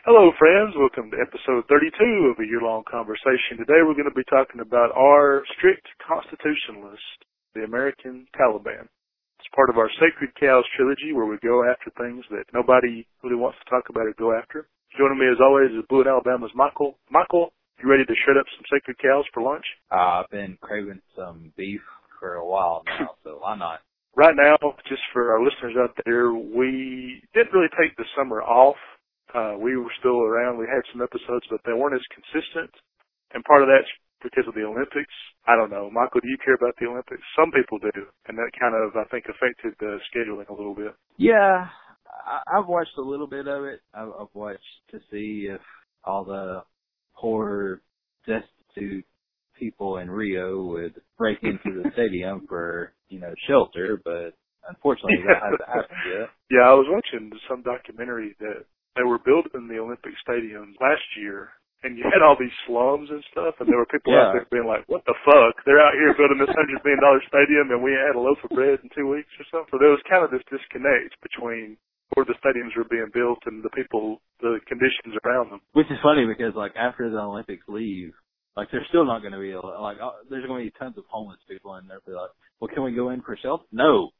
Hello, friends. Welcome to episode 32 of a year-long conversation. Today we're going to be talking about our strict constitutionalist, the American Taliban. It's part of our Sacred Cows trilogy where we go after things that nobody really wants to talk about or go after. Joining me as always is Blue in Alabama's Michael. Michael, you ready to shred up some Sacred Cows for lunch? I've been craving some beef for a while now, so why not? Right now, just for our listeners out there, we didn't really take the summer off. We were still around. We had some episodes, but they weren't as consistent. And part of that's because of the Olympics. I don't know. Michael, do you care about the Olympics? Some people do. And that kind of, I think, affected the scheduling a little bit. Yeah, I've watched a little bit of it. I've watched to see if all the poor, destitute people in Rio would break into the stadium for, shelter, but unfortunately that hasn't happened yet. Yeah, I was watching some documentary that they were building the Olympic stadiums last year, and you had all these slums and stuff, and there were people out there being like, what the fuck? They're out here building this $100 million stadium, and we had a loaf of bread in 2 weeks or something. So there was kind of this disconnect between where the stadiums were being built and the people, the conditions around them. Which is funny because, after the Olympics leave, there's still not going to be, there's going to be tons of homeless people, and they'll be like, well, can we go in for shelter? No.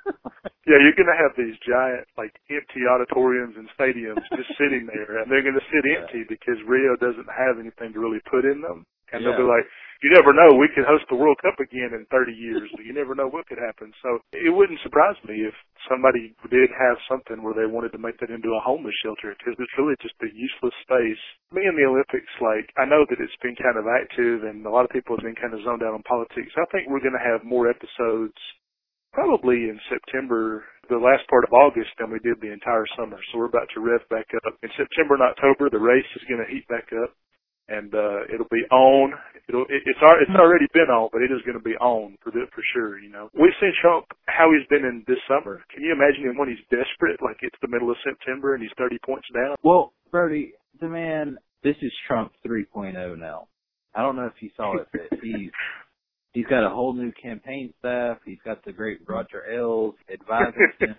Yeah, you're going to have these giant, empty auditoriums and stadiums just sitting there, and they're going to sit empty because Rio doesn't have anything to really put in them. And they'll be like, you never know, we could host the World Cup again in 30 years. You never know what could happen. So it wouldn't surprise me if somebody did have something where they wanted to make that into a homeless shelter because it's really just a useless space. Me and the Olympics, I know that it's been kind of active and a lot of people have been kind of zoned out on politics. I think we're going to have more episodes probably in September, the last part of August, than we did the entire summer. So we're about to rev back up. In September and October, the race is going to heat back up, and it'll be on. It's already been on, but it is going to be on for sure. We've seen Trump how he's been in this summer. Can you imagine him when he's desperate, like it's the middle of September and he's 30 points down? Well, Brody, this is Trump 3.0 now. I don't know if you saw it, but He's got a whole new campaign staff. He's got the great Roger Ailes advising him.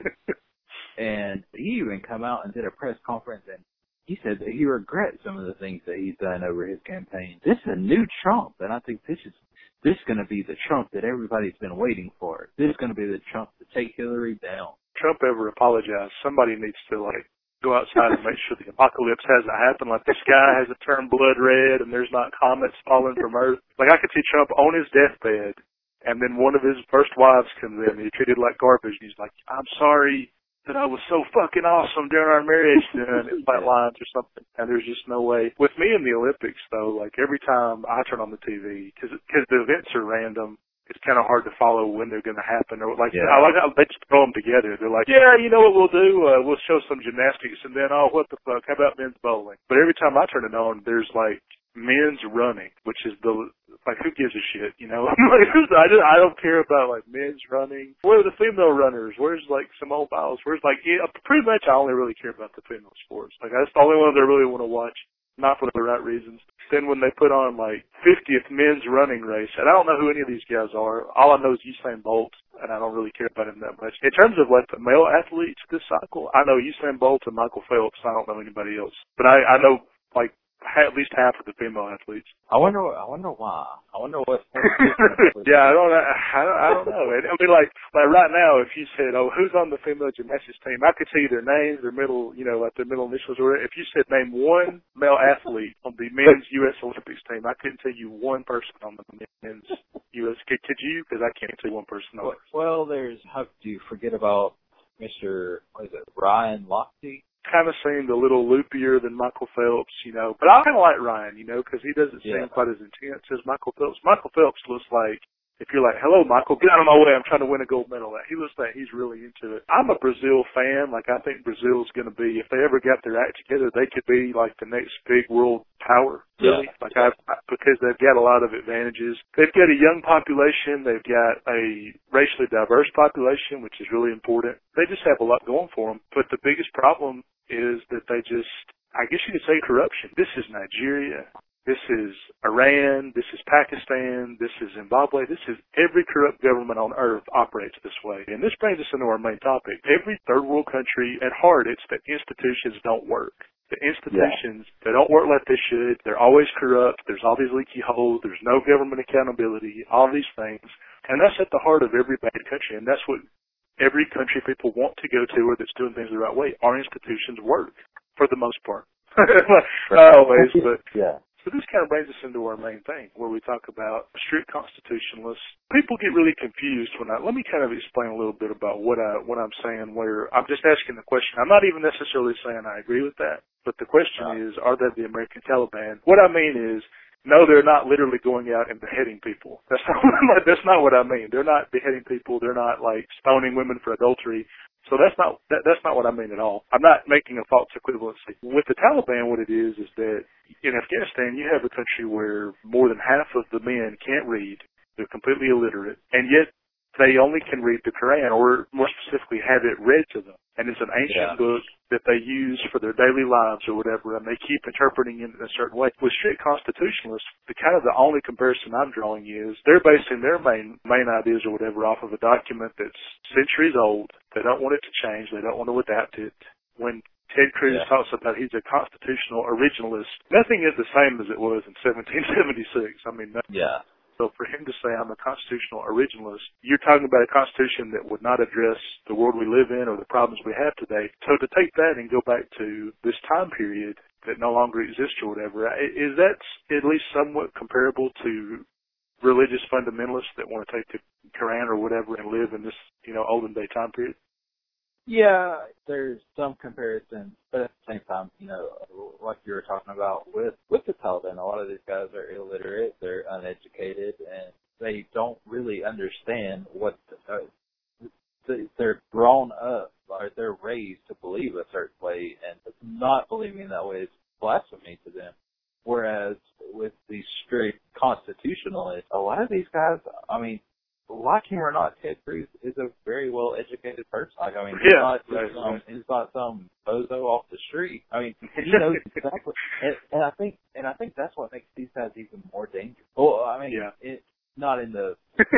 And he even come out and did a press conference, and he said that he regrets some of the things that he's done over his campaign. This is a new Trump, and I think this is going to be the Trump that everybody's been waiting for. This is going to be the Trump to take Hillary down. Trump ever apologized, somebody needs to, go outside and make sure the apocalypse hasn't happened. The sky hasn't turned blood red and there's not comets falling from Earth. I could see Trump on his deathbed and then one of his first wives comes in and he's treated like garbage and he's like, I'm sorry that I was so fucking awesome during our marriage. And it's like lines or something. And there's just no way. With me in the Olympics, though, every time I turn on the TV, because the events are random, it's kind of hard to follow when they're going to happen. Or I like how they just throw them together. They're like, yeah, you know what we'll do? We'll show some gymnastics and then, oh, what the fuck? How about men's bowling? But every time I turn it on, there's men's running, which is who gives a shit, I don't care about men's running. Where are the female runners? Where's some old files? Where's pretty much I only really care about the female sports. That's the only ones I really want to watch. Not for the right reasons. Then when they put on 50th men's running race, and I don't know who any of these guys are. All I know is Usain Bolt, and I don't really care about him that much. In terms of the male athletes this cycle, I know Usain Bolt and Michael Phelps. I don't know anybody else, but I know at least half of the female athletes. I wonder why. I wonder what's yeah, I don't know. Right now, if you said, oh, who's on the female gymnastics team, I could see their names, their middle, their middle initials. Or if you said name one male athlete on the men's U.S. Olympics team, I couldn't tell you one person on the men's U.S. Could you? Because I can't see one person on it. Well, how do you forget about Mr. Ryan Lochte? Kind of seemed a little loopier than Michael Phelps, but I kind of like Ryan, because he doesn't seem quite as intense as Michael Phelps. Michael Phelps looks like, if you're like, hello, Michael, get out of my way, I'm trying to win a gold medal. He looks like he's really into it. I'm a Brazil fan. I think Brazil's going to be, if they ever got their act together, they could be the next big world power, really. Yeah. Because they've got a lot of advantages. They've got a young population. They've got a racially diverse population, which is really important. They just have a lot going for them. But the biggest problem is that they just, I guess you could say, corruption. This is Nigeria. This is Iran. This is Pakistan. This is Zimbabwe. This is every corrupt government on earth operates this way. And this brings us into our main topic. Every third world country, at heart, it's that institutions don't work. The institutions, they don't work like they should. They're always corrupt. There's all these leaky holes. There's no government accountability, all these things. And that's at the heart of every bad country. And that's what every country people want to go to or that's doing things the right way. Our institutions work, for the most part. Not always, but... Yeah. So this kind of brings us into our main thing, where we talk about strict constitutionalists. People get really confused when let me kind of explain a little bit about what I'm saying, where I'm just asking the question. I'm not even necessarily saying I agree with that, but the question is, are they the American Taliban? What I mean is, no, they're not literally going out and beheading people. That's not what I mean. They're not beheading people. They're not like stoning women for adultery. So that's not what I mean at all. I'm not making a false equivalency. With the Taliban, what it is that in Afghanistan, you have a country where more than half of the men can't read. They're completely illiterate. And yet they only can read the Quran, or more specifically have it read to them. And it's an ancient book that they use for their daily lives or whatever, and they keep interpreting it in a certain way. With strict constitutionalists, the only comparison I'm drawing is they're basing their main ideas or whatever off of a document that's centuries old. They don't want it to change. They don't want to adapt it. When Ted Cruz talks about he's a constitutional originalist, nothing is the same as it was in 1776. I mean, So for him to say I'm a constitutional originalist, you're talking about a constitution that would not address the world we live in or the problems we have today. So to take that and go back to this time period that no longer exists or whatever, is that at least somewhat comparable to religious fundamentalists that want to take the Quran or whatever and live in this, olden day time period? Yeah, there's some comparison, but at the same time, like you were talking about with the Taliban, a lot of these guys are illiterate, they're uneducated, and they don't really understand what they're grown up, or they're raised to believe a certain way, and not believing that way is blasphemy to them. Whereas with these strict constitutionalists, a lot of these guys, I mean, like him or not, Ted Cruz is a very well-educated person. Like, I mean, he's not some bozo off the street. I mean, he knows exactly. And I think that's what makes these guys even more dangerous. Well, I mean, it's not in the.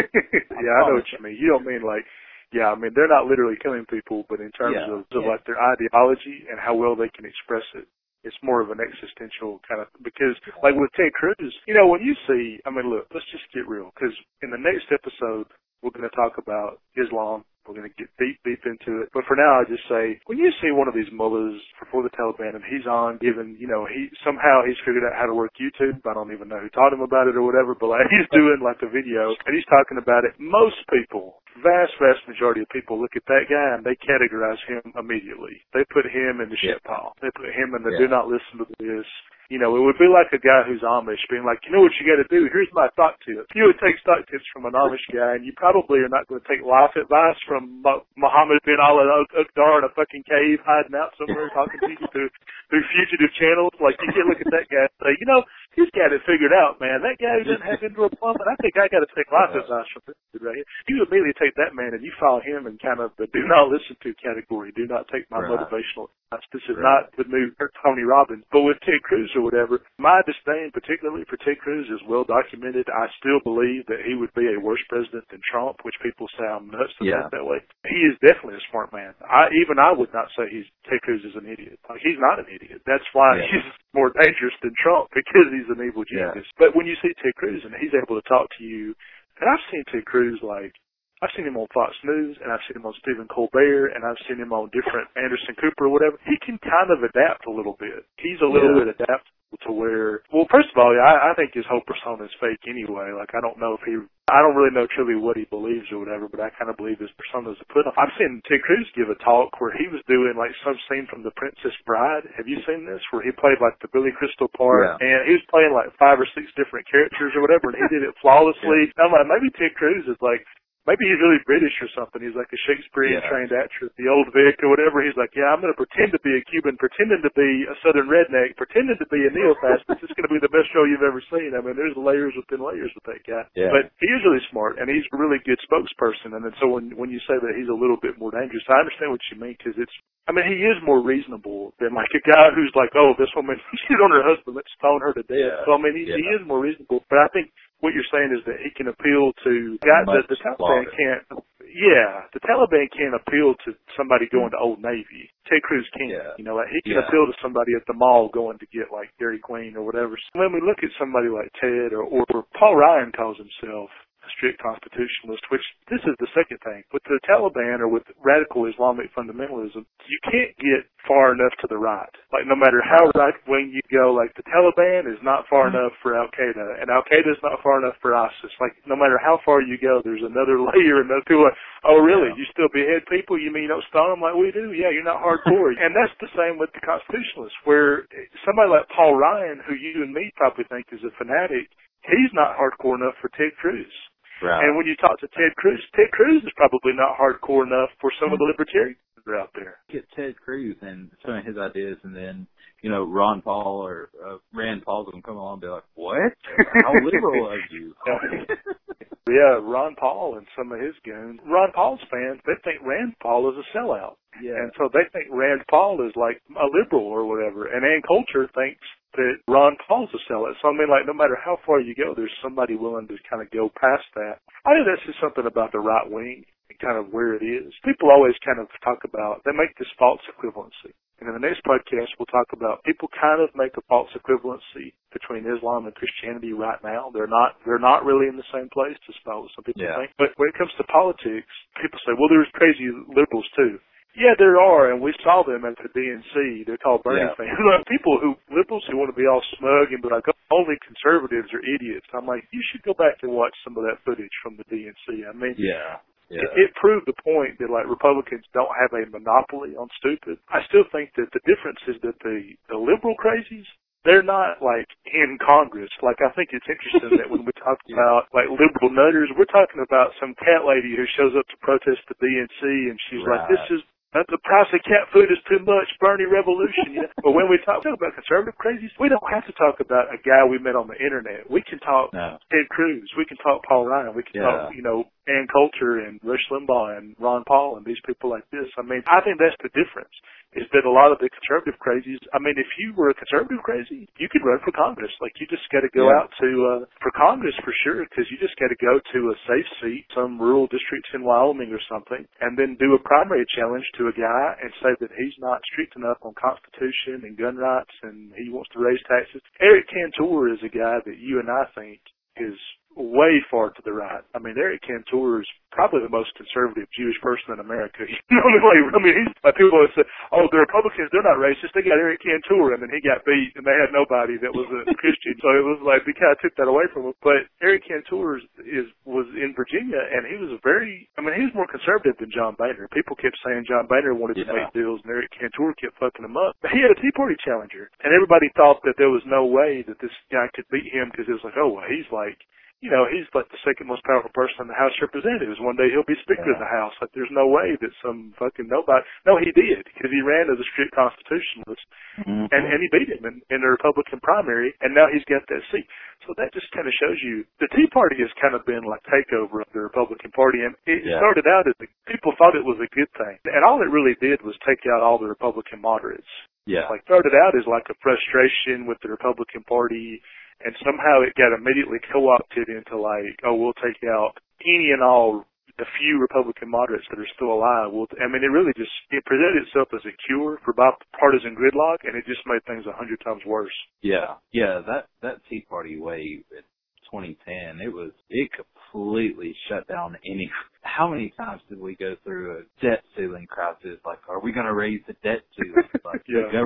I know what you mean. You don't mean like. Yeah, I mean, they're not literally killing people, but in terms of like their ideology and how well they can express it. It's more of an existential kind of, because like with Ted Cruz, when you see, I mean, look, let's just get real, because in the next episode, we're going to talk about Islam. We're going to get deep into it. But for now, I just say, when you see one of these mullahs for the Taliban and he's on giving, he's figured out how to work YouTube. I don't even know who taught him about it or whatever, but like he's doing like a video and he's talking about it. Most people, vast majority of people look at that guy and they categorize him immediately. They put him in the shit pile. They put him in the do not listen to this. It would be like a guy who's Amish being like, what you got to do? Here's my stock tips. You would take stock tips from an Amish guy, and you probably are not going to take life advice from Muhammad bin al-Aqdar in a fucking cave hiding out somewhere talking to you through fugitive channels. Like, you can look at that guy and say, he's got it figured out, man. That guy who doesn't have indoor plumbing, I think I got to take life advice from this dude right here. You immediately take that man and you follow him in kind of the do not listen to category. Do not take my motivational advice. This is not the new Tony Robbins. But with Ted Cruz or whatever, my disdain particularly for Ted Cruz is well documented. I still believe that he would be a worse president than Trump, which people say I'm nuts to think that way. He is definitely a smart man. I would not say Ted Cruz is an idiot. Like, he's not an idiot. That's why he's more dangerous than Trump, because he's an evil genius. But when you see Ted Cruz and he's able to talk to you, and I've seen Ted Cruz I've seen him on Fox News, and I've seen him on Stephen Colbert, and I've seen him on different Anderson Cooper or whatever. He can kind of adapt a little bit. He's a little bit adaptable to where, well, first of all, I think his whole persona is fake anyway. Like, I don't really know truly what he believes or whatever, but I kind of believe his persona is a put on. I've seen Ted Cruz give a talk where he was doing like some scene from The Princess Bride. Have you seen this? Where he played like the Billy Crystal part, and he was playing like 5 or 6 different characters or whatever, and he did it flawlessly. I'm like, maybe Ted Cruz is like, maybe he's really British or something. He's like a Shakespearean trained actor, the old Vic or whatever. He's like, I'm going to pretend to be a Cuban, pretending to be a Southern redneck, pretending to be a neo-fascist. It's going to be the best show you've ever seen. I mean, there's layers within layers with that guy. Yeah. But he is really smart, and he's a really good spokesperson. And then so when you say that he's a little bit more dangerous, I understand what you mean, because he is more reasonable than like a guy who's like, this woman cheated on her husband, let's stone her to death. So, he is more reasonable. But I think what you're saying is that he can appeal to guys that the Taliban can't. Yeah, the Taliban can't appeal to somebody going to Old Navy. Ted Cruz can. Yeah. You know, like he can appeal to somebody at the mall going to get like Dairy Queen or whatever. So when we look at somebody like Ted or Paul Ryan calls himself a strict constitutionalist, which this is the second thing. With the Taliban or with radical Islamic fundamentalism, you can't get far enough to the right. Like no matter how right-wing you go, like the Taliban is not far enough for Al-Qaeda, and Al-Qaeda is not far enough for ISIS. Like no matter how far you go, there's another layer, and those people are like, oh really, you still behead people? You mean you don't stone them like we do? Yeah, you're not hardcore. And that's the same with the constitutionalists, where somebody like Paul Ryan, who you and me probably think is a fanatic, he's not hardcore enough for Ted Cruz. Right. And when you talk to Ted Cruz is probably not hardcore enough for some of the libertarians that are out there. Get Ted Cruz and some of his ideas, and then, you know, Ron Paul or Rand Paul's going to come along and be like, what? How liberal are you? Yeah, Ron Paul and some of his goons. Ron Paul's fans, they think Rand Paul is a sellout. Yeah. And so they think Rand Paul is like a liberal or whatever. And Ann Coulter thinks that Ron Paul's a sellout. So I mean, like, no matter how far you go, there's somebody willing to kind of go past that. I think that's just something about the right wing and kind of where it is. People always kind of talk about, they make this false equivalency. And in the next podcast, we'll talk about people kind of make a false equivalency between Islam and Christianity right now. They're not really in the same place, despite what some people think. But when it comes to politics, people say, well, there's crazy liberals too. Yeah, there are, and we saw them at the DNC. They're called Bernie fans. Liberals who want to be all smug and be like, oh, only conservatives are idiots. I'm like, you should go back and watch some of that footage from the DNC. I mean, it proved the point that, like, Republicans don't have a monopoly on stupid. I still think that the difference is that the liberal crazies, they're not, like, in Congress. Like, I think it's interesting that when we talk about, like, liberal nutters, we're talking about some cat lady who shows up to protest the DNC, and she's like, the price of cat food is too much, Bernie revolution. You know? But when we talk about conservative crazies, we don't have to talk about a guy we met on the internet. We can talk Ted Cruz. We can talk Paul Ryan. We can talk, you know, Ann Coulter and Rush Limbaugh and Ron Paul and these people like this. I mean, I think that's the difference, is that a lot of the conservative crazies, I mean, if you were a conservative crazy, you could run for Congress. Like, you just got to go out to, for Congress for sure, because you just got to go to a safe seat, some rural districts in Wyoming or something, and then do a primary challenge to a guy and say that he's not strict enough on Constitution and gun rights and he wants to raise taxes. Eric Cantor is a guy that you and I think is way far to the right. I mean, Eric Cantor is probably the most conservative Jewish person in America. You know what I mean? He's like, people always say, oh, the Republicans, they're not racist. They got Eric Cantor, and then he got beat, and they had nobody that was a Christian. So it was like, they kind of took that away from him. But Eric Cantor was in Virginia, and he was he was more conservative than John Boehner. People kept saying John Boehner wanted to make deals, and Eric Cantor kept fucking him up. But he had a Tea Party challenger, and everybody thought that there was no way that this guy could beat him, because it was like, oh, well, he's like, you know, he's like the second most powerful person in the House of Representatives. One day he'll be Speaker of the House. Like, there's no way that some fucking nobody. No, he did, because he ran as a strict constitutionalist, and he beat him in the Republican primary, and now he's got that seat. So that just kind of shows you the Tea Party has kind of been like takeover of the Republican Party, and it started out as people thought it was a good thing, and all it really did was take out all the Republican moderates. Yeah, like started out as like a frustration with the Republican Party. And somehow it got immediately co-opted into like, oh, we'll take out any and all the few Republican moderates that are still alive. It really just, it presented itself as a cure for bipartisan gridlock, and it just made things 100 times worse. Yeah, that Tea Party wave in 2010, it completely shut down how many times did we go through a debt ceiling crisis? Like, are we going to raise the debt ceiling? Like,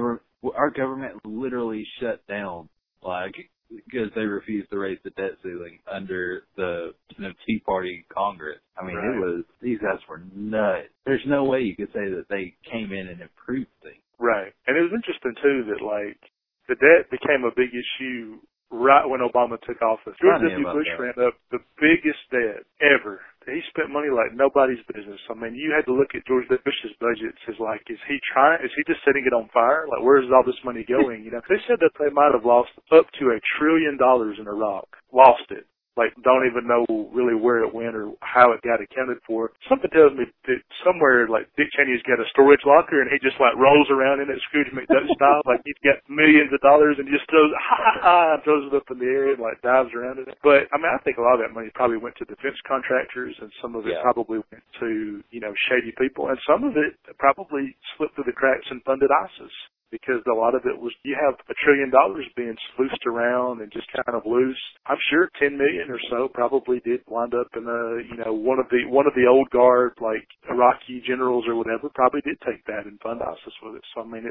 our government literally shut down, like, because they refused to raise the debt ceiling under the Tea Party Congress. I mean, these guys were nuts. There's no way you could say that they came in and improved things. Right. And it was interesting, too, that, like, the debt became a big issue right when Obama took office. George W. Bush ran up the biggest debt ever. He spent money like nobody's business. I mean, you had to look at George W. Bush's budgets as like, is he just setting it on fire? Like, where is all this money going? You know, they said that they might have lost up to $1 trillion in Iraq. Lost it. like don't even know really where it went or how it got accounted for. Something tells me that somewhere like Dick Cheney's got a storage locker and he just like rolls around in it Scrooge McDuck style, like he's got millions of dollars and just throws and throws it up in the air and like dives around in it. But I mean, I think a lot of that money probably went to defense contractors, and some of it probably went to, you know, shady people, and some of it probably slipped through the cracks and funded ISIS. Because a lot of it was, you have $1 trillion being sluiced around and just kind of loose. I'm sure 10 million or so probably did wind up in one of the old guard, like Iraqi generals or whatever, probably did take that and fund ISIS with it. So I mean,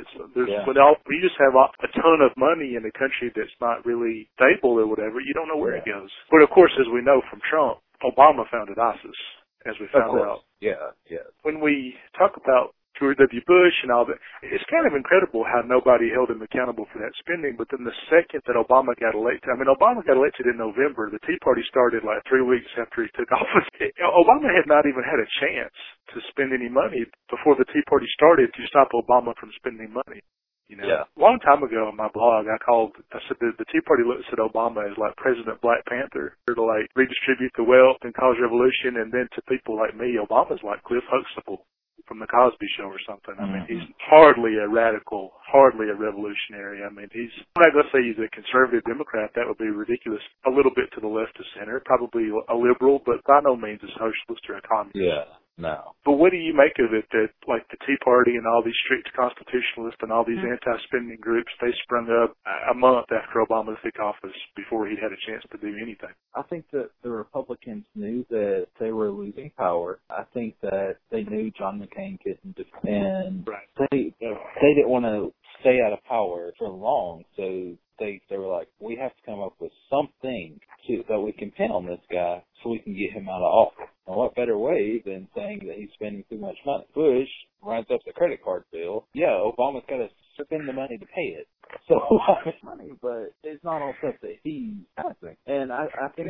you just have a ton of money in a country that's not really stable or whatever, you don't know where it goes. But of course, as we know from Trump, Obama founded ISIS, as we found out. Yeah. When we talk about George W. Bush and all that, it's kind of incredible how nobody held him accountable for that spending. But then the second that Obama got elected, Obama got elected in November. The Tea Party started like 3 weeks after he took office. Obama had not even had a chance to spend any money before the Tea Party started to stop Obama from spending money. A long time ago on my blog, I said the Tea Party looks at Obama as like President Black Panther, to like redistribute the wealth and cause revolution, and then to people like me, Obama's like Cliff Huxtable from the Cosby Show or something. I mean, he's hardly a radical, hardly a revolutionary. I mean, I'm not going to say he's a conservative Democrat. That would be ridiculous. A little bit to the left of center, probably a liberal, but by no means a socialist or a communist. Yeah. No. But what do you make of it that, like, the Tea Party and all these strict constitutionalists and all these anti-spending groups, they sprung up a month after Obama took office before he'd had a chance to do anything? I think that the Republicans knew that they were losing power. I think that they knew John McCain couldn't defend. Right. They didn't want to stay out of power for long, so they were like, we have to come up with something that we can pin on this guy so we can get him out of office. And what better way than saying that he's spending too much money? Bush runs up the credit card bill. Yeah, Obama's got to spend the money to pay it. So money, but it's not all stuff that he's passing. And I think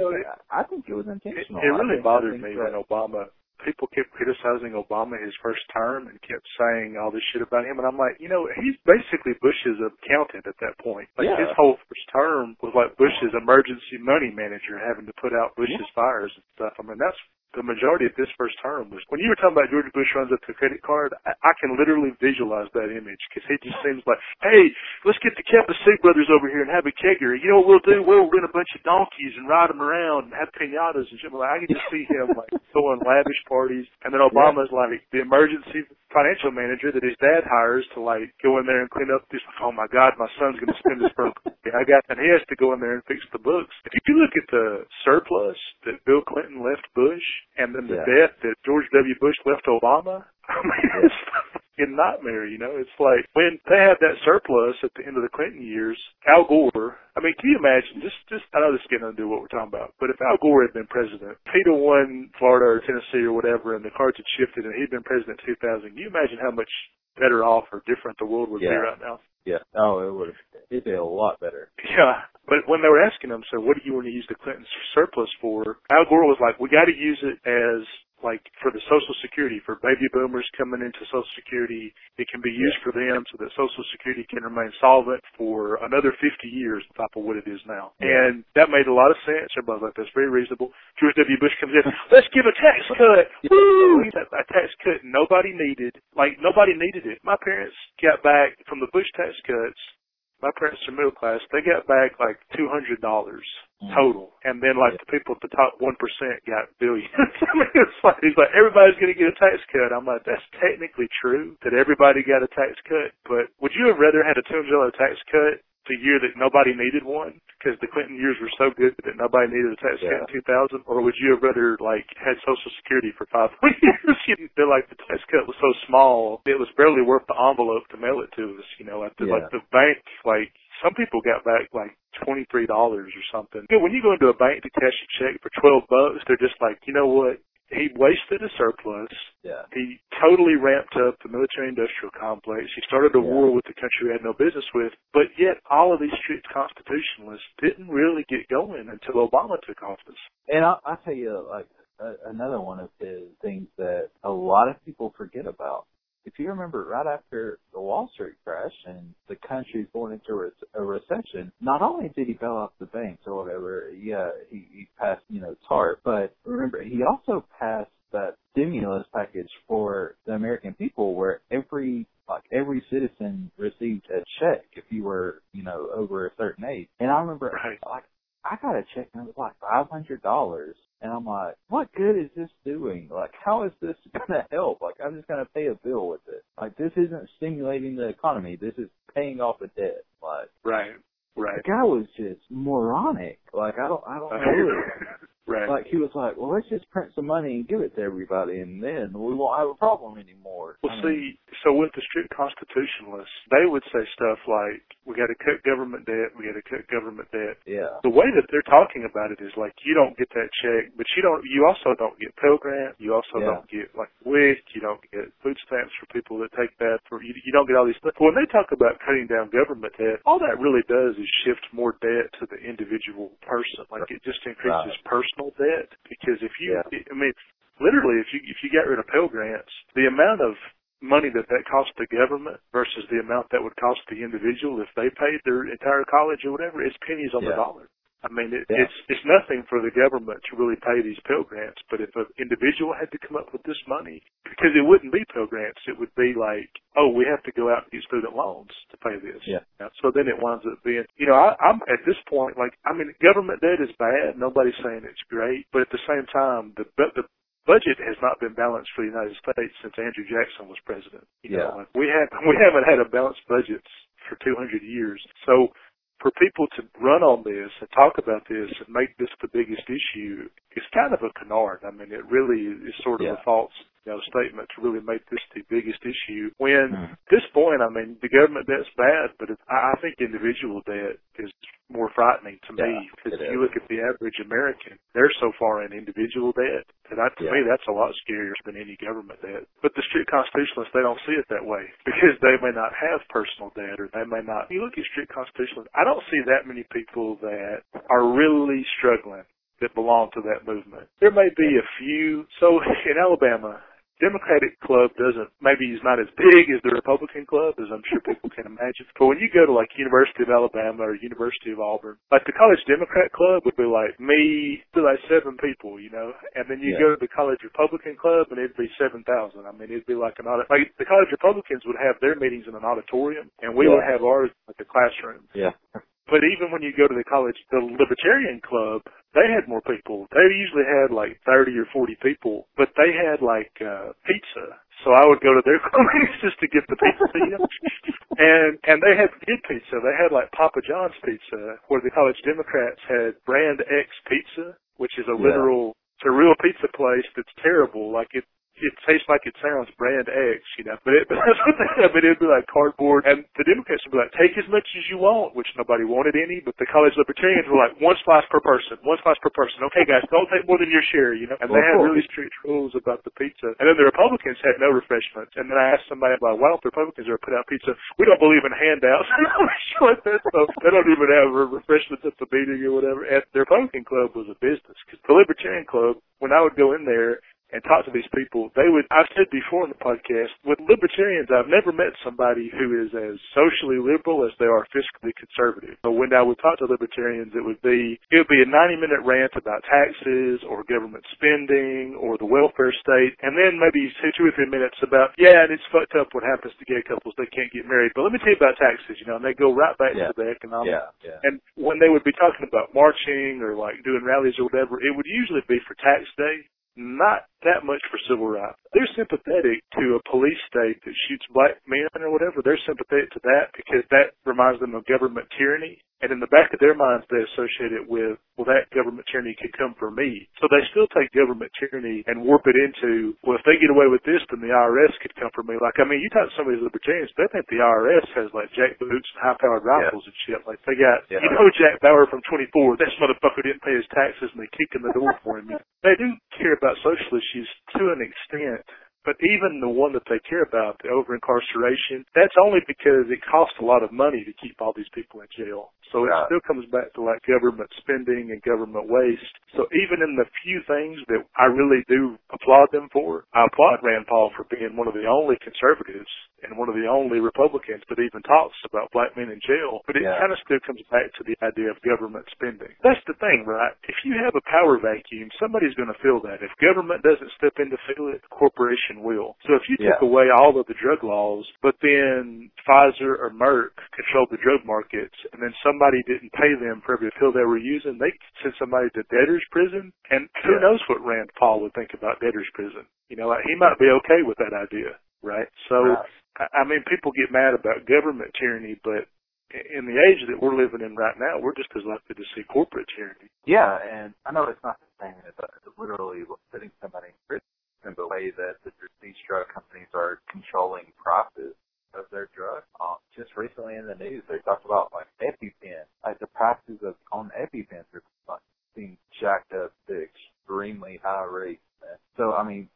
it was intentional. It really bothered me when people kept criticizing Obama his first term and kept saying all this shit about him. And I'm like, he's basically Bush's accountant at that point. Like, his whole first term was like Bush's emergency money manager having to put out Bush's fires and stuff. I mean, that's the majority of this first term. Was when you were talking about George Bush runs up the credit card, I can literally visualize that image, because he just seems like, hey, let's get the Kappa C brothers over here and have a kegger. You know what we'll do? We'll rent a bunch of donkeys and ride them around and have pinatas and shit. Like, I can just see him like throwing lavish parties, and then Obama's like the emergency financial manager that his dad hires to like go in there and clean up this. Oh my God, my son's going to spend this for. And he has to go in there and fix the books. If you look at the surplus that Bill Clinton left Bush, and then the debt that George W. Bush left Obama, I mean, it's a fucking nightmare, It's like when they had that surplus at the end of the Clinton years, Al Gore, I mean, can you imagine, just I know this is getting to do what we're talking about, but if Al Gore had been president, he'd have won Florida or Tennessee or whatever, and the cards had shifted, and he'd been president in 2000, can you imagine how much better off or different the world would be right now? Yeah. Oh, it'd be a lot better. Yeah. But when they were asking him, so what do you want to use the Clinton surplus for? Al Gore was like, we got to use it as like for the Social Security, for baby boomers coming into Social Security. It can be used for them so that Social Security can remain solvent for another 50 years on top of what it is now. And that made a lot of sense. Everybody's like, that's very reasonable. George W. Bush comes in, let's give a tax cut. Woo! A tax cut nobody needed. Like, nobody needed it. My parents got back from the Bush tax cuts. My parents are middle class. They got back like $200 total. And then like the people at the top 1% got billions. I mean, he's like, everybody's going to get a tax cut. I'm like, that's technically true that everybody got a tax cut. But would you have rather had a $200 tax cut the year that nobody needed one, because the Clinton years were so good that nobody needed a tax cut in 2000? Or would you have rather like had Social Security for 5 years? Feel like the tax cut was so small, it was barely worth the envelope to mail it to us. Like the bank, like some people got back like $23 or something. When you go into a bank to cash a check for $12, they're just like, you know what? He wasted a surplus. Yeah. He totally ramped up the military-industrial complex. He started a war with the country we had no business with. But yet, all of these strict constitutionalists didn't really get going until Obama took office. And I'll tell you, like, another one of the things that a lot of people forget about if you remember, right after the Wall Street crash and the country's going into a recession, not only did he bail out the banks or whatever, he passed, TARP, but remember, he also passed that stimulus package for the American people where every citizen received a check if you were, over a certain age. And I remember, I got a check and it was like $500. And I'm like, what good is this doing? Like, how is this going to help? Like, I'm just going to pay a bill with it. Like, this isn't stimulating the economy. This is paying off a debt. Like, right. The guy was just moronic. Like, I don't know it. Right. Like, he was like, well, let's just print some money and give it to everybody, and then we won't have a problem anymore. Well, so with the strict constitutionalists, they would say stuff like, we got to cut government debt, we got to cut government debt. Yeah. The way that they're talking about it is like, you don't get that check, but you also don't get Pell Grant, you also don't get like WIC, you don't get food stamps for people that take that, you don't get all these things. But when they talk about cutting down government debt, all that really does is shift more debt to the individual person. Like, it just increases personal debt, because if you, literally, if you get rid of Pell Grants, the amount of money that costs the government versus the amount that would cost the individual if they paid their entire college or whatever, it's pennies on the dollar. I mean, it's nothing for the government to really pay these Pell Grants, but if an individual had to come up with this money, because it wouldn't be Pell Grants, it would be like, oh, we have to go out and get student loans to pay this. Yeah. So then it winds up being, I'm at this point, government debt is bad. Nobody's saying it's great, but at the same time, the budget has not been balanced for the United States since Andrew Jackson was president. We haven't had a balanced budget for 200 years. So for people to run on this and talk about this and make this the biggest issue, it's kind of a canard. I mean, it really is sort of a false statement to really make this the biggest issue. When at this point, the government debt's bad, but I think individual debt is more frightening to me, because if you look at the average American, they're so far in individual debt that to me that's a lot scarier than any government debt. But the strict constitutionalists, they don't see it that way, because they may not have personal debt, or they may not. You look at strict constitutionalists, I don't see that many people that are really struggling that belong to that movement. There may be a few. So in Alabama, Democratic club maybe is not as big as the Republican club, as I'm sure people can imagine. But when you go to like University of Alabama or University of Auburn, like the College Democrat club would be like me, to like 7 people, and then you go to the College Republican club and it'd be 7,000. I mean, it'd be like like the College Republicans would have their meetings in an auditorium, and we would have ours like a classroom. Yeah. But even when you go to the Libertarian Club, they had more people. They usually had like 30 or 40 people, but they had like pizza. So I would go to their club meetings just to get the pizza, and they had good pizza. They had like Papa John's pizza, where the College Democrats had Brand X Pizza, which is it's a real pizza place that's terrible. Like it tastes like it sounds, Brand X, but it'd be like cardboard. And the Democrats would be like, take as much as you want, which nobody wanted any, but the College Libertarians were like, 1 slice per person. Okay, guys, don't take more than your share, And they had really strict rules about the pizza. And then the Republicans had no refreshments. And then I asked somebody about, why don't the Republicans ever put out pizza? We don't believe in handouts. So they don't even have refreshments at the meeting or whatever. And the Republican club was a business, because the Libertarian club, when I would go in there and talk to these people, I've said before in the podcast, with libertarians, I've never met somebody who is as socially liberal as they are fiscally conservative. So when I would talk to libertarians, it would be a 90-minute rant about taxes or government spending or the welfare state, and then maybe 2 or 3 minutes about, and it's fucked up what happens to gay couples, they can't get married, but let me tell you about taxes, and they go right back to the economic. And when they would be talking about marching or like doing rallies or whatever, it would usually be for tax day. Not that much for civil rights. They're sympathetic to a police state that shoots black men or whatever. They're sympathetic to that because that reminds them of government tyranny. And in the back of their minds, they associate it with, that government tyranny could come from me. So they still take government tyranny and warp it into, if they get away with this, then the IRS could come from me. You talk to some of these libertarians, they think the IRS has like jack boots and high-powered rifles and shit. Like they got, Jack Bauer from 24, this motherfucker didn't pay his taxes and they kicked in the door for him. They do care about social issues to an extent, But even the one that they care about, the over-incarceration, that's only because it costs a lot of money to keep all these people in jail. So it still comes back to like government spending and government waste. So even in the few things that I really do applaud them for, I applaud Rand Paul for being one of the only conservatives and one of the only Republicans that even talks about black men in jail. But it kind of still comes back to the idea of government spending. That's the thing, right? If you have a power vacuum, somebody's going to fill that. If government doesn't step in to fill it, the corporation will. So if you took away all of the drug laws, but then Pfizer or Merck controlled the drug markets, and then somebody didn't pay them for every pill they were using, they could send somebody to debtor's prison. And who knows what Rand Paul would think about debtor's prison? You know, like, he might be okay with that idea, right? So, I mean, people get mad about government tyranny, but in the age that we're living in right now, we're just as likely to see corporate tyranny. Yeah, and I know it's not the same as literally putting somebody in prison, but the way that these drug companies are controlling prices of their drugs. Just recently in the news, they talked about like EpiPen, like the prices on EpiPens are like being jacked up to extremely high rates. So I mean,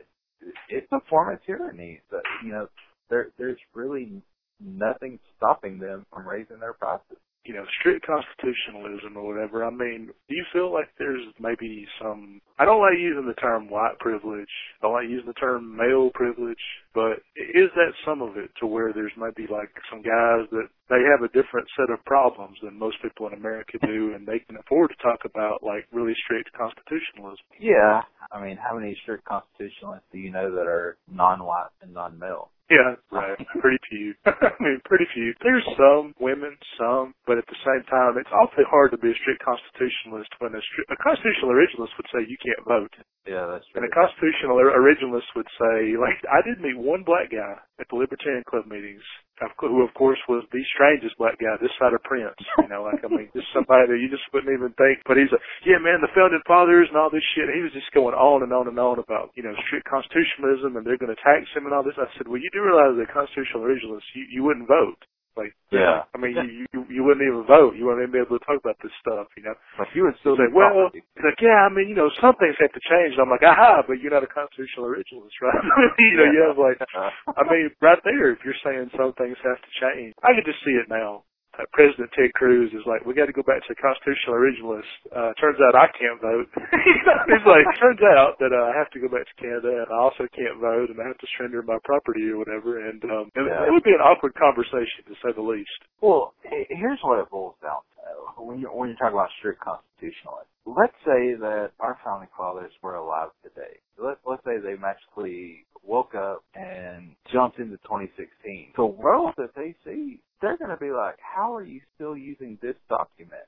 it's a form of tyranny. But, you know, there's really nothing stopping them from raising their prices. You know, strict constitutionalism or whatever. I mean, do you feel like there's maybe some, I don't like using the term white privilege, I don't like using the term male privilege, but is that some of it to where there's maybe like some guys that they have a different set of problems than most people in America do, and they can afford to talk about like really strict constitutionalism? Yeah. I mean, how many strict constitutionalists do you know that are non-white and non-male? Yeah, right. Pretty few. I mean, pretty few. There's some women, some, but at the same time, it's awfully hard to be a strict constitutionalist when a constitutional originalist would say you can't vote. Yeah, that's true. And a constitutional originalist would say, like, I did meet one black guy at the Libertarian Club meetings, who of course was the strangest black guy this side of Prince. You know, like, I mean, just somebody that you just wouldn't even think. But he's like, yeah, man, the founding fathers and all this shit. And he was just going on and on and on about, you know, strict constitutionalism and they're going to tax him and all this. I said, well, you do realize that constitutional originalists, you wouldn't vote. Like, yeah. I mean, you wouldn't even vote. You wouldn't even be able to talk about this stuff, you know. But you would still say, well, he's like, yeah, I mean, you know, some things have to change. I'm like, aha, but you're not a constitutional originalist, right? You know, you have like, I mean, right there, if you're saying some things have to change, I could just see it now. President Ted Cruz is like, we got to go back to constitutional originalist. Turns out I can't vote. He's like, turns out that I have to go back to Canada and I also can't vote and I have to surrender my property or whatever. And it would be an awkward conversation to say the least. Well, here's what it boils down to. When you talk about strict constitutionalists, let's say that our founding fathers were alive today. Let's say they magically woke up and jumped into 2016. The world that they see, they're going to be like, how are you still using this document?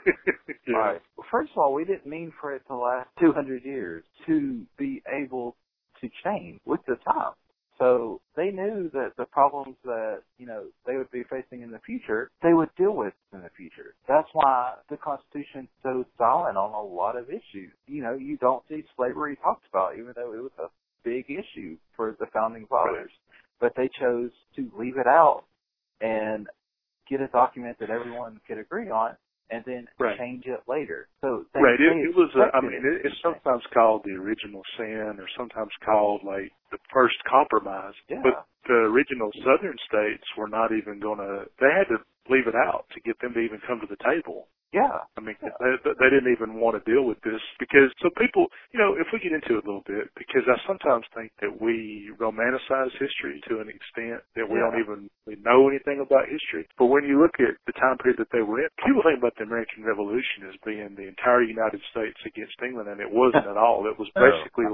Yeah. All right. Well, first of all, we didn't mean for it to last 200 years to be able to change with the time. So they knew that the problems that, you know, they would be facing in the future, they would deal with in the future. That's why the Constitution's so silent on a lot of issues. You know, you don't see slavery talked about, even though it was a big issue for the founding fathers. But they chose to leave it out and get a document that everyone could agree on and then change it later. So it was, I mean, it's sometimes called the original sin or sometimes called like the first compromise. Yeah. But the original Southern states were not even going to, they had to leave it out to get them to even come to the table. Yeah. I mean, they didn't even want to deal with this because, so people, you know, if we get into it a little bit, because I sometimes think that we romanticize history to an extent that we don't even know anything about history. But when you look at the time period that they were in, people think about the American Revolution as being the entire United States against England, and it wasn't at all. It was basically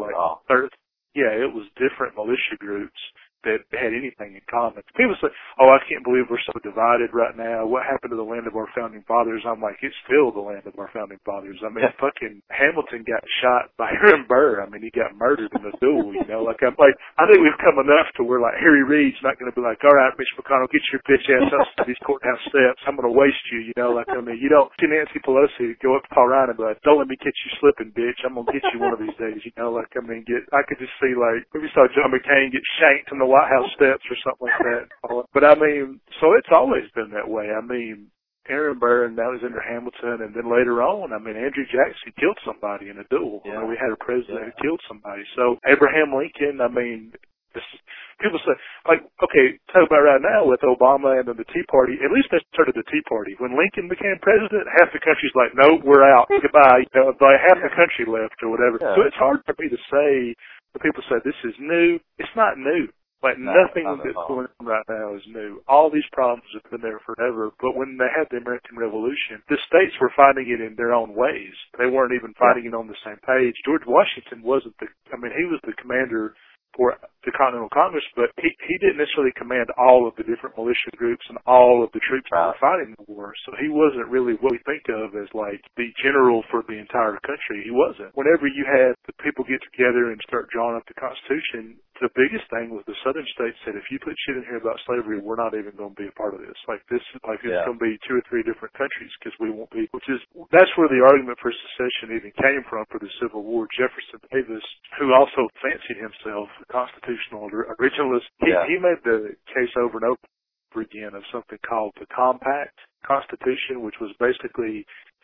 it was different militia groups that had anything in common. People say, oh, I can't believe we're so divided right now. What happened to the land of our founding fathers? I'm like, it's still the land of our founding fathers. I mean, fucking Hamilton got shot by Aaron Burr. I mean, he got murdered in a duel, you know. Like, I think we've come enough to where, like, Harry Reid's not going to be like, all right, Mitch McConnell, get your bitch ass up to these courthouse steps. I'm going to waste you, you know. Like, I mean, you don't see Nancy Pelosi go up to Paul Ryan and be like, don't let me catch you slipping, bitch. I'm going to get you one of these days, you know. Like, I mean, I could just see, like, maybe saw John McCain get shanked in the White House steps or something like that. But I mean, so it's always been that way. I mean, Aaron Burr and Alexander Hamilton, and then later on, I mean, Andrew Jackson killed somebody in a duel. Yeah. I mean, we had a president who killed somebody. So Abraham Lincoln, I mean, people say, like, okay, talk about right now with Obama and then the Tea Party. At least they started the Tea Party. When Lincoln became president, half the country's like, nope, we're out. Goodbye. You know, like half the country left or whatever. Yeah. So it's hard for me to say, when people say this is new, it's not new. Like, nothing that's going on right now is new. All these problems have been there forever. But when they had the American Revolution, the states were fighting it in their own ways. They weren't even fighting it on the same page. George Washington wasn't he was the commander for the Continental Congress, but he didn't necessarily command all of the different militia groups and all of the troops that were fighting the war. So he wasn't really what we think of as like the general for the entire country. He wasn't. Whenever you had the people get together and start drawing up the Constitution, the biggest thing was the southern states said, if you put shit in here about slavery, we're not even going to be a part of this. It's going to be 2 or 3 different countries because we won't be, that's where the argument for secession even came from for the Civil War. Jefferson Davis, who also fancied himself a constitutional originalist, he made the case over and over again of something called the Compact Constitution, which was basically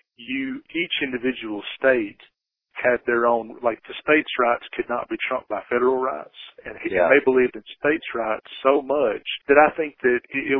each individual state had their own, like the states' rights could not be trumped by federal rights. And they believed in states' rights so much that I think that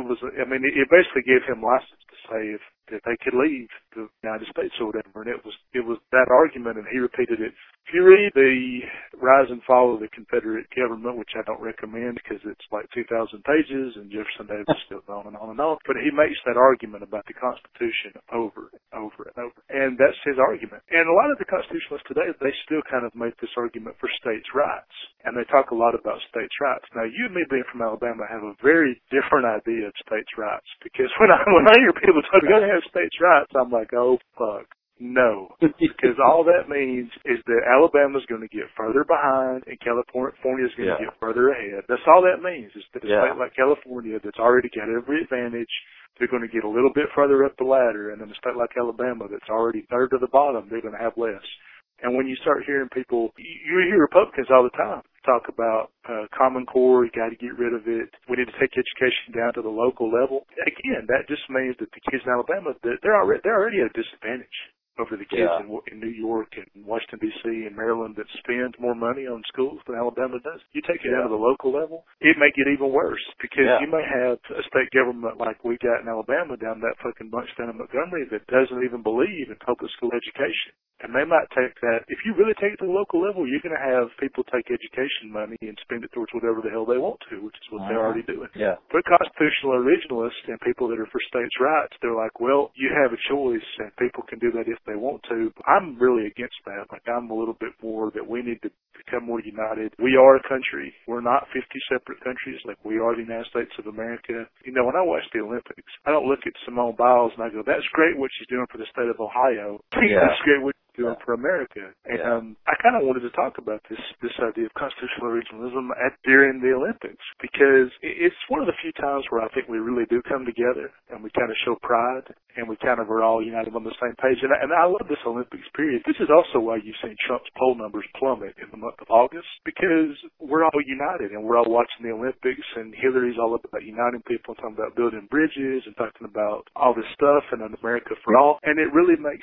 it basically gave him license to say if they could leave the United States or whatever. And it was that argument, and he repeated it. If you read The Rise and Fall of the Confederate Government, which I don't recommend because it's like 2,000 pages and Jefferson Davis goes on and on and on, but he makes that argument about the Constitution over and over and over. And that's his argument. And a lot of the constitutionalists today, they still kind of make this argument for states' rights. And they talk a lot about states' rights. Now, you and me being from Alabama have a very different idea of states' rights, because when I hear people talk, we're going to have states' rights, I'm like, oh, fuck. No, because all that means is that Alabama's going to get further behind and California's going to get further ahead. That's all that means, is that a state like California that's already got every advantage, they're going to get a little bit further up the ladder, and then a state like Alabama that's already third to the bottom, they're going to have less. And when you start hearing people, you hear Republicans all the time talk about Common Core, you got to get rid of it. We need to take education down to the local level. Again, that just means that the kids in Alabama, they're already at a disadvantage over the kids in New York and Washington, D.C. and Maryland that spend more money on schools than Alabama does. You take it down to the local level, it may get even worse, because you may have a state government like we got in Alabama down that fucking bunch down in Montgomery that doesn't even believe in public school education. And they might take that, if you really take it to the local level, you're going to have people take education money and spend it towards whatever the hell they want to, which is what they're already doing. Yeah. But constitutional originalists and people that are for states' rights, they're like, well, you have a choice and people can do that if they want to. I'm really against that. Like, I'm a little bit more that we need to become more united. We are a country. We're not 50 separate countries like we are the United States of America. You know, when I watch the Olympics, I don't look at Simone Biles and I go, that's great what she's doing for the state of Ohio. That's great what she's doing for America. And I kind of wanted to talk about this idea of constitutional originalism during the Olympics, because it's one of the few times where I think we really do come together and we kind of show pride and we kind of are all united on the same page. And I love this Olympics period. This is also why you've seen Trump's poll numbers plummet in the month of August, because we're all united and we're all watching the Olympics, and Hillary's all about uniting people and talking about building bridges and talking about all this stuff and an America for all. And it really makes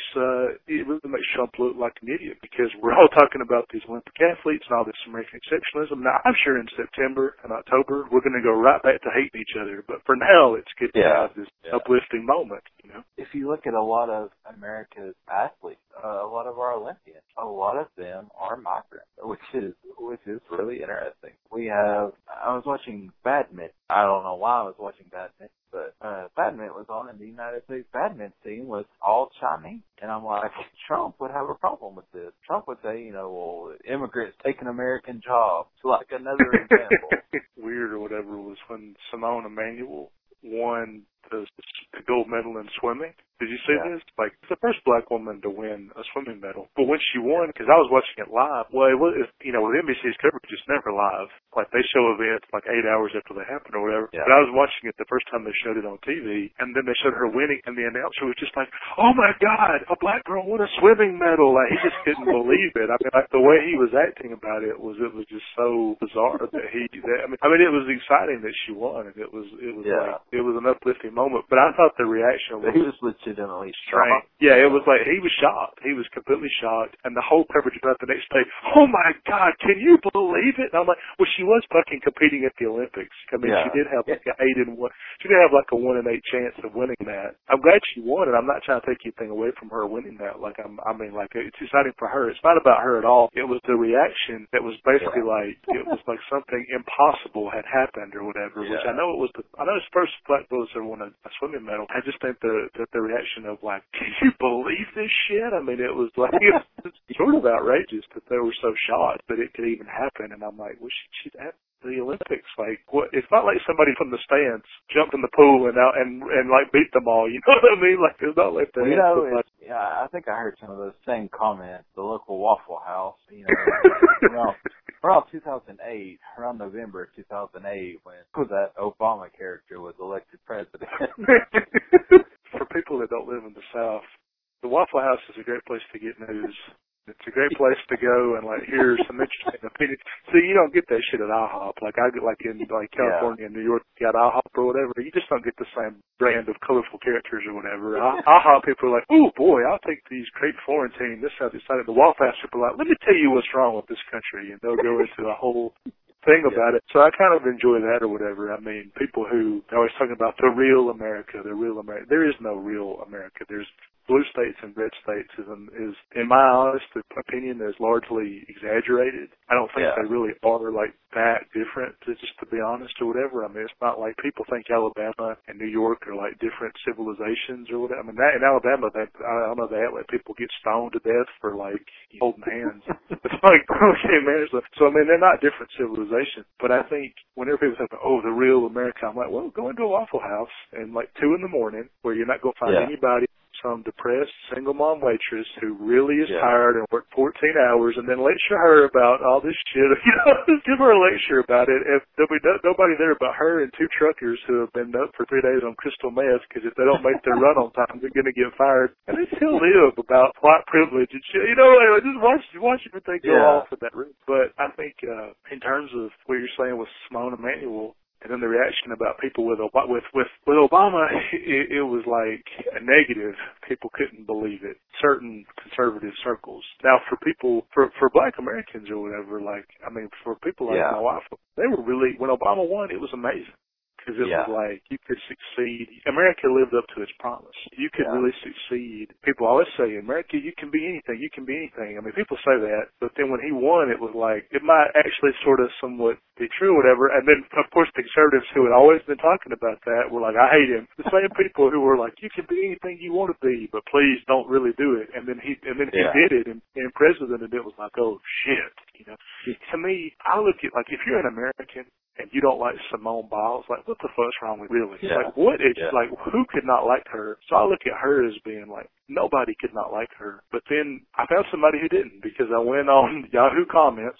Trump look like an idiot, because we're all talking about these Olympic athletes and all this American exceptionalism. Now, I'm sure in September and October we're going to go right back to hating each other, but for now it's good to have this uplifting moment, you know. If you look at a lot of America's athletes, a lot of our Olympians, a lot of them are migrants, which is really interesting. I was watching badminton. I don't know why I was watching badminton, but badminton was on, and the United States badminton team was all Chinese. And I'm like, Trump would have a problem with this. Trump would say, well, immigrants taking American jobs. Like another example. Weird or whatever was when Simone Emanuel won the gold medal in swimming. Did you see this? Like, it's the first black woman to win a swimming medal. But when she won, because I was watching it live, well, it was, with NBC's coverage, it's never live. Like, they show events like 8 hours after they happen or whatever. Yeah. But I was watching it the first time they showed it on TV, and then they showed her winning, and the announcer was just like, oh my God, a black girl won a swimming medal. Like, he just couldn't believe it. I mean, like, the way he was acting about it was just so bizarre that it was exciting that she won, and it was an uplifting funny moment, but I thought the reaction was... He was legitimately strange. shocked. Yeah, it was like, he was shocked. He was completely shocked. And the whole coverage about the next day, oh my God, can you believe it? And I'm like, well, she was fucking competing at the Olympics. I mean, she did have like an 8-1. She did have like a 1 in 8 chance of winning that. I'm glad she won, and I'm not trying to take anything away from her winning that. Like, it's exciting for her. It's not about her at all. It was the reaction that was basically like, it was like something impossible had happened or whatever, which I know it's first black boys ever won a swimming medal. I just think the reaction of like, can you believe this shit? I mean, it was like, it's sort of outrageous that they were so shocked that it could even happen. And I'm like, well, she's at the Olympics. Like, what? It's not like somebody from the stands jumped in the pool and like beat them all. You know what I mean? Like, it's not like that. You know, I think I heard some of those same comments. The local Waffle House, you know, around 2008, around November 2008, when that Obama character was elected president. For people that don't live in the South, the Waffle House is a great place to get news. It's a great place to go and like hear some interesting opinions. See, you don't get that shit at IHOP. Like I get like in like California and New York, you got IHOP or whatever. You just don't get the same brand of colorful characters or whatever. IHOP people are like, oh boy, I'll take these crepe Florentine. This sounds exciting. The Waffle House people are like, let me tell you what's wrong with this country, and they'll go into a whole thing about it. So I kind of enjoy that or whatever. I mean, people who are always talking about the real America, the real America. There is no real America. There's blue states and red states is in my honest opinion, is largely exaggerated. I don't think they really are like that different, just to be honest or whatever. I mean, it's not like people think Alabama and New York are like different civilizations or whatever. I mean, in Alabama, I don't know, they let people get stoned to death for like holding hands. It's like, okay, man. So, I mean, they're not different civilizations. But I think whenever people say, oh, the real America, I'm like, well, go into a Waffle House and like 2 in the morning where you're not going to find anybody, some depressed single mom waitress who really is tired and worked 14 hours, and then lecture her about all this shit. You know, give her a lecture about it. If there'll be nobody there but her and 2 truckers who have been up for 3 days on crystal meth, because if they don't make their run on time, they're going to get fired. And they still live about white privilege and shit. You know, like, just watch everything go off in that room. But I think in terms of what you're saying with Simone Emanuel, and then the reaction about people with Obama, it was like a negative. People couldn't believe it. Certain conservative circles. Now, for people, for Black Americans or whatever, like, I mean, for people like my wife, they were really, when Obama won, it was amazing. Because it was like, you could succeed. America lived up to its promise. You could really succeed. People always say, America, you can be anything. You can be anything. I mean, people say that. But then when he won, it was like, it might actually sort of somewhat be true or whatever. And then, of course, the conservatives who had always been talking about that were like, I hate him. The same people who were like, you can be anything you want to be, but please don't really do it. And then he did it and president, and it was like, oh, shit. You know, to me, I look at, like, if you're an American and you don't like Simone Biles, like, what the fuck's wrong with you, really? Like, what is, like, who could not like her? So I look at her as being like, nobody could not like her. But then I found somebody who didn't, because I went on Yahoo comments,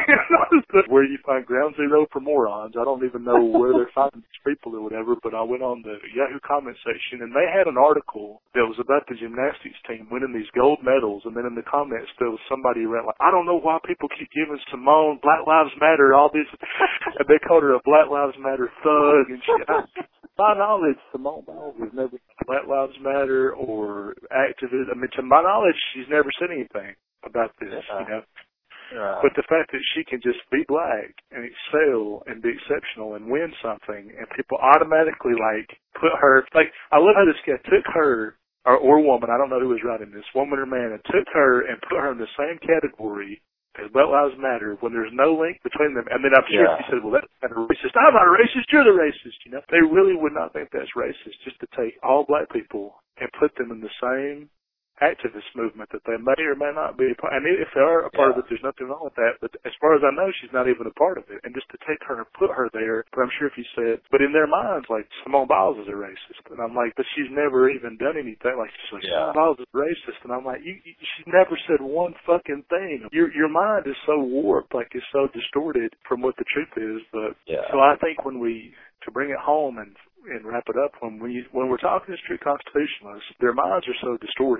where you find ground zero for morons. I don't even know where they're finding these people or whatever, but I went on the Yahoo comment section, and they had an article that was about the gymnastics team winning these gold medals, and then in the comments there was somebody who ran like, I don't know why people keep giving Simone Black Lives Matter, all this, and they called her a Black Lives Matter thug and shit. My knowledge, Simone Biles has never Black Lives Matter or activist. I mean, to my knowledge, she's never said anything about this, you know. But the fact that she can just be black and excel and be exceptional and win something, and people automatically, like, put her, like, I love how this guy took her, or woman, I don't know who was writing this, woman or man, and took her and put her in the same category as Black Lives Matter when there's no link between them. And then I'm sure he said, well, that's kind of racist. I'm not a racist, you're the racist, you know. They really would not think that's racist, just to take all black people and put them in the same activist movement that they may or may not be a part. And if they are a part of it, there's nothing wrong with that. But as far as I know, she's not even a part of it. And just to take her and put her there, but I'm sure if you said, but in their minds, like, Simone Biles is a racist. And I'm like, but she's never even done anything. Like, she's like, Simone Biles is racist. And I'm like, she never said one fucking thing. Your mind is so warped, like, it's so distorted from what the truth is. But so I think to bring it home and wrap it up, when we're talking to street constitutionalists, their minds are so distorted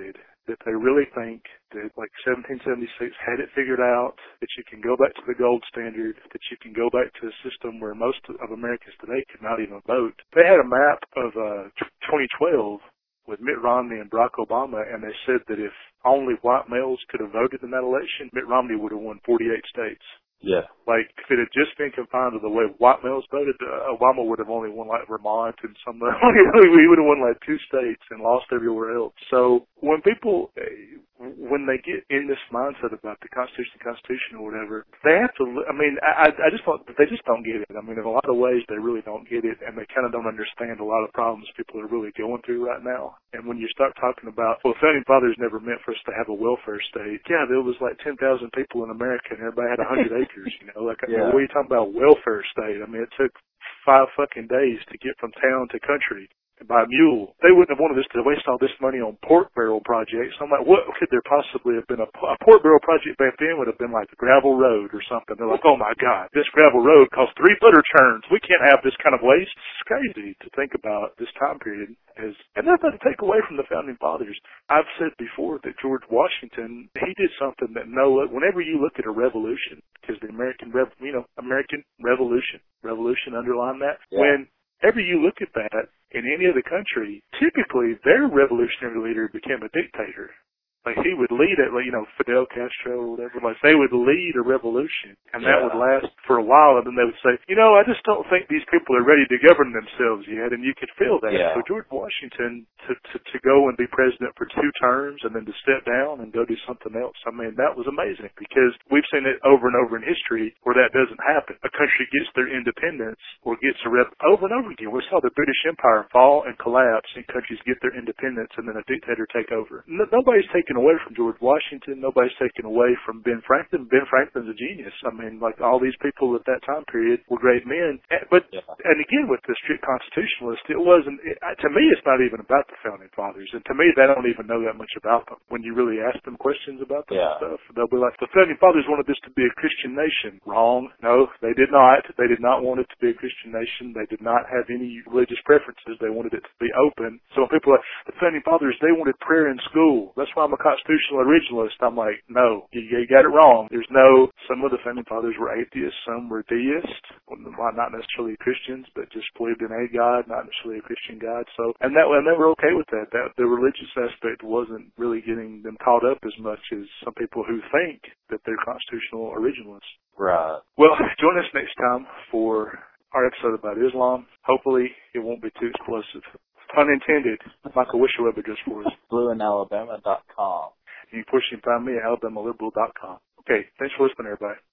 that they really think that like 1776 had it figured out, that you can go back to the gold standard, that you can go back to a system where most of Americans today could not even vote. They had a map of 2012 with Mitt Romney and Barack Obama, and they said that if only white males could have voted in that election, Mitt Romney would have won 48 states. Yeah. Like, if it had just been confined to the way white males voted, Obama would have only won, like, Vermont and some, we would have won, like, 2 states and lost everywhere else. So, when people, when they get in this mindset about the Constitution or whatever, they have to, I mean, I just thought, they just don't get it. I mean, in a lot of ways, they really don't get it, and they kind of don't understand a lot of problems people are really going through right now. And when you start talking about, well, the Founding Fathers never meant for us to have a welfare state. Yeah, there was like 10,000 people in America, and everybody had 100 acres, you know? Like, yeah. what are you talking about, welfare state? I mean, it took 5 fucking days to get from town to country by mule. They wouldn't have wanted us to waste all this money on pork barrel projects. I'm like, what could there possibly have been? A pork barrel project back then would have been like a gravel road or something. They're like, oh my God, this gravel road cost 3 butter churns. We can't have this kind of waste. It's crazy to think about this time period as, and nothing to take away from the Founding Fathers. I've said before that George Washington, he did something that whenever you look at a revolution, because the American Revolution underline that, whenever you look at that, in any other country, typically their revolutionary leader became a dictator. Like, he would lead it, like, you know, Fidel Castro or whatever. Like, they would lead a revolution, and that would last for a while, and then they would say, you know, I just don't think these people are ready to govern themselves yet, and you could feel that. Yeah. So George Washington, to go and be president for 2 terms and then to step down and go do something else, I mean, that was amazing, because we've seen it over and over in history where that doesn't happen. A country gets their independence or gets over and over again. We saw the British Empire fall and collapse, and countries get their independence, and then a dictator take over. Nobody's taking away from George Washington. Nobody's taken away from Ben Franklin. Ben Franklin's a genius. I mean, like, all these people at that time period were great men. But, and again, with the strict constitutionalist, it wasn't, to me, it's not even about the Founding Fathers. And to me, they don't even know that much about them. When you really ask them questions about them and stuff, they'll be like, the Founding Fathers wanted this to be a Christian nation. Wrong. No, they did not. They did not want it to be a Christian nation. They did not have any religious preferences. They wanted it to be open. So when people are like, the Founding Fathers, they wanted prayer in school. That's why I'm a constitutional originalist. I'm like, no, you got it wrong. There's no, some of the Founding Fathers were atheists, some were deists, not necessarily Christians, but just believed in a God, not necessarily a Christian God. So, and they were okay with that. That the religious aspect wasn't really getting them caught up as much as some people who think that they're constitutional originalists. Right. Well, join us next time for our episode about Islam. Hopefully, it won't be too explosive. Pun intended. Michael, what's your web address for us? BlueInAlabama.com. You can find me at alabamaliberal.com. Okay, thanks for listening, everybody.